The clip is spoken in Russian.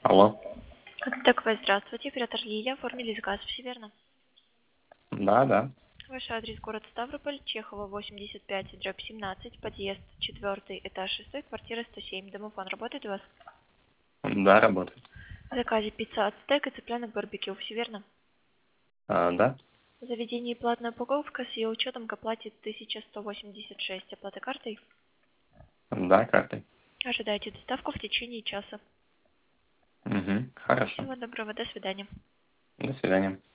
Алло. ТКВ, здравствуйте. Оператор Лилия. Оформили заказ, все верно? Да, да. Ваш адрес город Ставрополь, Чехова, 85/17, подъезд 4, этаж 6, квартира 107. Домофон работает у вас? Да, работает. В заказе пицца ацтек и цыпленок барбекю, все верно? Да. В заведении платная упаковка с ее учетом к оплате 1186. Оплата картой? Да, картой. Ожидайте доставку в течение часа. Угу. Хорошо. Всего доброго, до свидания. До свидания.